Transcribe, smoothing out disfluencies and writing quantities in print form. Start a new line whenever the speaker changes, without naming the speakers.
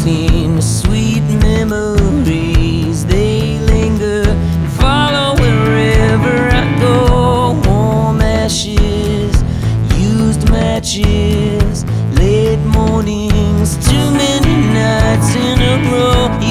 seem sweet memories. They linger and follow wherever I go. Warm ashes, used matches, late mornings, too many nights in a row.